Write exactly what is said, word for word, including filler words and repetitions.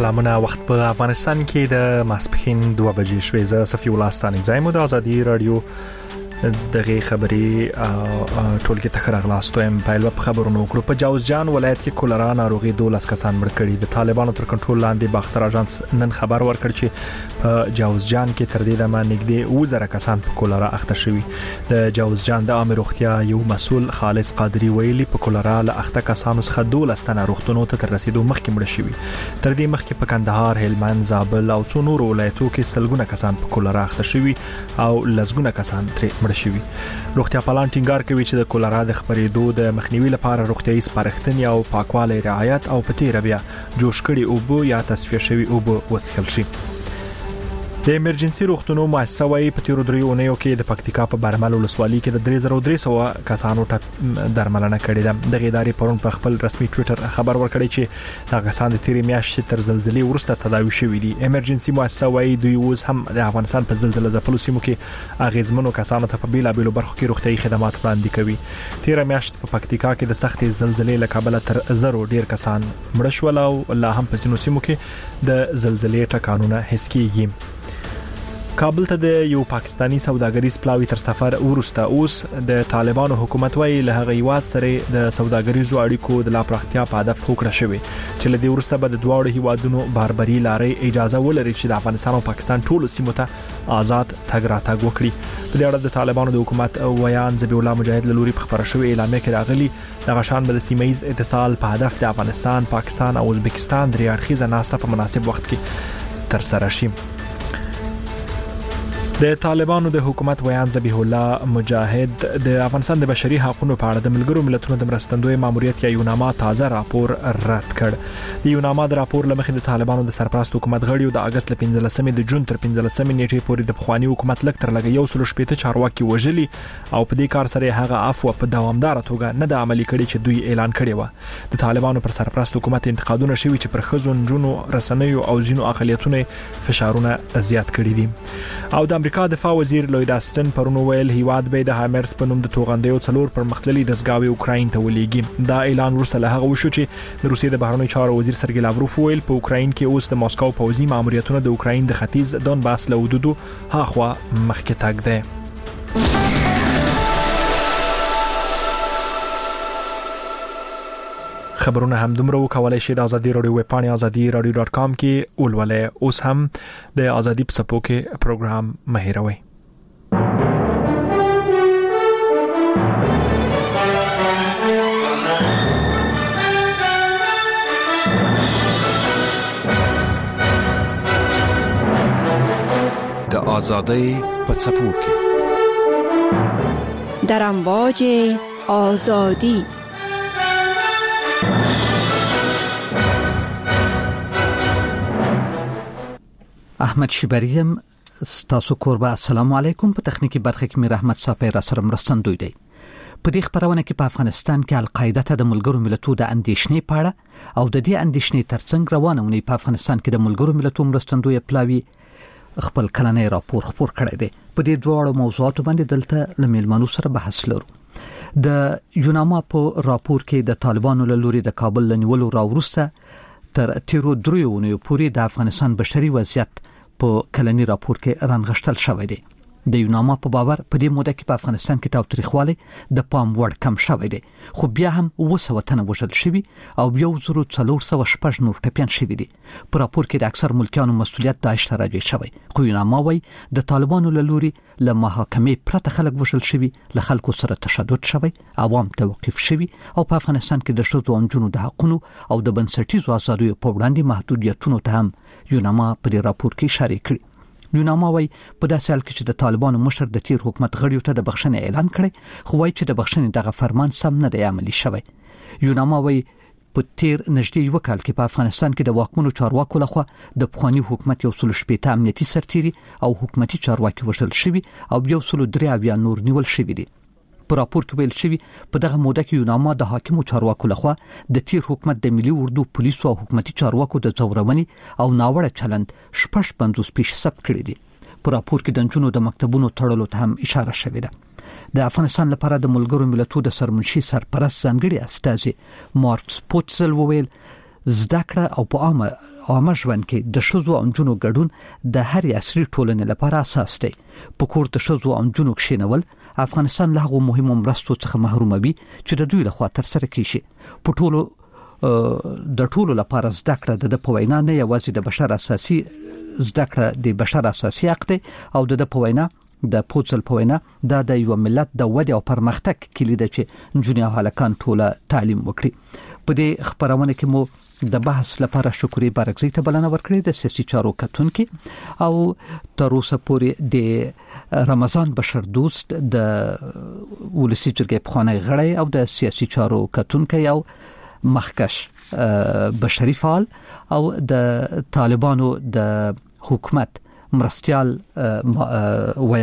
سلامونه. وخت په افغانستان کې د ماسپښین دوه بجې شوې. زه صفي الله ستاني زایم د ازادي رادیو دغه خبري ټولګي ته راغلاستم. په لوب خبرونو کړو په جوزجان ولایت کې کولرا ناروغي دولس کسان مړ کړي. د طالبانو تر کنټرول لاندې باختر اژانس نن خبر ورکړ چې په جوزجان کې تر دې دمه نږدې وزره کسان په کولرا اخته شوي. د جوزجان د عامه روغتیا یو مسول خالص قادری ویلي په کولرا له اخته کسانو څخه دولس تنه روغتونو ته تر رسیدو مخکې مړ شوي. تر دې مخکې په کندهار، هلمند، زابل او څو نور ولایتونو کې سلګونه کسان په کولرا اخته شوي او لسګونه کسان ترې مړ شوي. روغتیا پالان ټینګار کوي چې د کولرا د خبرېدو د مخنیوي لپاره روغتیاي سپارښتنې او پاکوالی رعایت او په تیر بیا جوش کړي اوبه یا تصفیه شوي اوبه وڅښل شي. د ایمرجنسي روغتونو مؤسسه وايي په تیر درې اونیو کې د پکتیکا په برمل ولسوالۍ کې د درې زره درې سوه کسانو ته درملنه کړې ده. د ادارې پرون په خپل رسمي ټوئیټر خبر ورکړی چې دا کسان د تیر میاشتې تر زلزلې وروسته تداوي شوي دي. ایمرجنسي مؤسسه وايي دوی اوس هم د افغانستان په زلزلې ځپلو سیمو کې اغیزمنو کسانو ته په بیلابیلو برخو کې روغتیايي خدمات وړاندې کوي. تیر میاشت په پکتیکا کې د سختې زلزلې له کبله تر زرو ډیر کسان مړ شول او لا هم په ځینو سیمو کې د زلزلې ټکانونه حس کیږي. کابل ته د یو پاکستانی سوداګریز پلاوی تر سفر ورسته اوس د طالبانو حکومت وايي له هغه هیواد سره د سوداګریزو اړیکو د لا پراختیا په هدف وکړه شوی چې له دې ورسته به د دواړو هیوادونو باربري لارې اجازه ولري چې د افغانستان او پاکستان ټولو سیمو ته آزاد تګ راتګ وکړي. په دې اړه د طالبانو د حکومت ویان ذبیح الله مجاهد له لوري په خبره شوی اعلامیه کې راغلي د غشان به د سیمایي اتصال په هدف د افغانستان، پاکستان او ازبکستان درې اړخیزه ناسته په مناسب وخت کې تر سره شي. د طالبانو د حکومت ویان ذبیح الله مجاهد د افغانستان د بشري حقوقو په اړه د ملګرو ملتونو د مرستندوی ماموریت یا یوناما تازه راپور رد کړ. د یوناما د راپور لمخې د طالبانو د سرپرست حکومت غړي د اگست ل پنځلسمې د جون تر پنځلسمې نیټې پورې د بخوانی حکومت لک تر لګ یو سل شپږ چارواکي وژلي او په دې کار سره هغه عفو په دوامدار توګه نه د عملی کړي چې دوی اعلان کړی و. د طالبانو پر سرپرست حکومت انتقادونه شوي چې پر خزو نجونو رسنیو او ځینو اقلیتونو فشارونه زیات کړي دي. او د امریکا دفاع وزیر لوید آستن پرونو ویل هیواد به د هایمرز په نوم د توغندیو څلور پر مختللي دسګاوي اوکراین ته ولېږي. دا اعلان ورسره له هغه وشو چې د روسیې د بهرنیو چارو وزیر سرګی لاوروف ویل په اوکراین کې اوس د ماسکو پوځي ماموریتونو د اوکراین د ختیځ دونباس له حدودو هاخوا مخکې تګ دی. خبرونه هم دومره وکولای شي د ازادي رادیو ویب پاڼه ازادي رادیو ډاټ کام کې ولولئ. اوس هم د ازادي په سپو کې پروګرام مهیروي. د ازادۍ په سپو کې در امواج آزادی احمد شبریم ستاسو کوربه. السلام علیکم. په تخنیکی برخه کې مې رحمت صافی را سره مرستندوی دی. په دې خبرونه کې په افغانستان کې القاعده ته د ملګرو ملتونو د اندیشنې پاړه او د دې اندیشنې ترڅنګ روانه ونی په افغانستان کې د ملګرو ملتونو مرستندوی پلاوی خپل کلنۍ راپور خپور کړی دی. په دې دوه موضوعاتو باندې دلته لمیلمنو سره بحث لرو. د یوناما په راپور کې د طالبانو له لوري د کابل لنیولو راوروسته تر تیرو دریو پورې د افغانستان بشري وضعیت په کلنی راپور کې رانغښتل شوی دی. د یوناما په باور په دې موده کې په افغانستان کې تاوتریخوالی د پام وړ کم شوی دی، خو بیا هم اوه سوه تنه وژل شوي او یو زر څلور سوه شپږ نور ټپیان شوي دي. په راپور کې د اکثر ملکیانو مسؤلیت داعش ته راجع شوی، خو یوناما وايي د طالبانو له لوري له محاکمې پرته خلک وژل شوي، له خلکو سره تشدد شوی، عوام توقیف شوي او په افغانستان کې د ښځو او نجونو د حقونو او د بنسټیزو آزادیو په وړاندې محدودیتونو ته هم یوناما په دې راپور کې اشاره کړې. یوناما وايي په داسې حال کې چې د طالبانو مشر د تیر حکومت غړیو ته د بخښنې اعلان کړي، خو وايي چې د بخښنې دغه فرمان سم نه دی عملي شوی. یوناما وايي په تیر نږدې یو کال کې په افغانستان کې د واکمنو چارواکو لخوا د پخوانی حکومت یو سل شپږ امنیتي سرتیري او حکومتي چارواکي وژل شوي او یو سل درې اویا نور نیول شوي دي. په راپور کې ویل شوی په دغه موده کې یوناما د حاکمو چارواکو لخوا د تیر حکومت د ملي اردو پولیسو او حکومتي چارواکو د ځورونې او ناوړه چلند شپږ پنځوس پیښې ثبت کړې دي. په راپور کې د نجونو د مکتبونو تړلو ته هم اشاره شوې ده. د افغانستان لپاره د ملګرو ملتونو د سرمنشي سرپرست ځانګړي استازي مارکس پوتزل وویل زده کړه او په عامه عامه ژوند کې د شذو او جنو ګډون د هر عصري ټولنې لپاره اساس دی. په کور د شذو او جنو کښینول افغانستان له هغو مهمو مرستو څخه محروموي چې د دوی لخوا تر سره کیږي. په ټولو د ټولو لپاره زده کړه د پوینا نه یوازې د بشر اساسي زده کړه د بشر اساسي حق دی او د پوینا د پوتسل پوینا د یو ملت د ودې او پرمختګ کلید دی چې جنیا هلکان ټوله تعلیم وکړي. په دې خبرونه کې مو د بحث لپاره شکرې بارکزی ته بلنه ورکړې د سیاسي چارو کتونکو او تر اوسه پورې د رمضان بشر دوست د ولسی جرګې پخوانی غړی او د سیاسي چارو کتونکو یو مخکش بشري فعال او د طالبانو د حکومت مرستيال